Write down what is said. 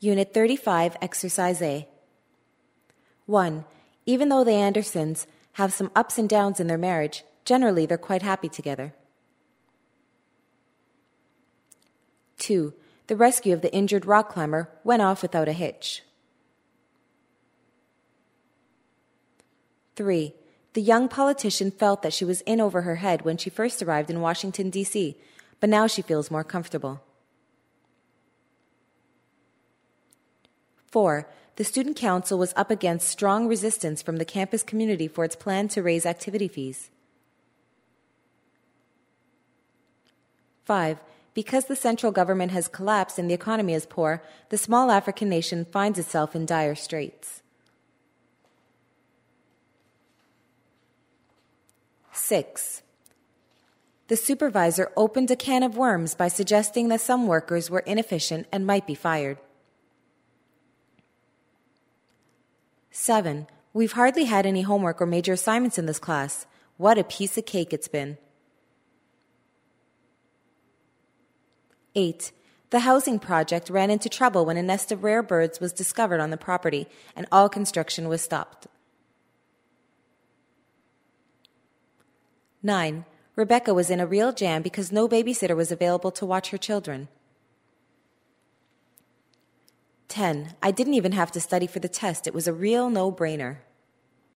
Unit 35, Exercise A. 1. Even though the Andersons have some ups and downs in their marriage, generally they're quite happy together. 2. The rescue of the injured rock climber went off without a hitch. 3. The young politician felt that she was in over her head when she first arrived in Washington, D.C., but now she feels more comfortable. 4. The student council was up against strong resistance from the campus community for its plan to raise activity fees. 5. Because the central government has collapsed and the economy is poor, the small African nation finds itself in dire straits. 6. The supervisor opened a can of worms by suggesting that some workers were inefficient and might be fired. 7. We've hardly had any homework or major assignments in this class. What a piece of cake it's been. 8. The housing project ran into trouble when a nest of rare birds was discovered on the property and all construction was stopped. 9. Rebecca was in a real jam because no babysitter was available to watch her children. 10. I didn't even have to study for the test. It was a real no-brainer.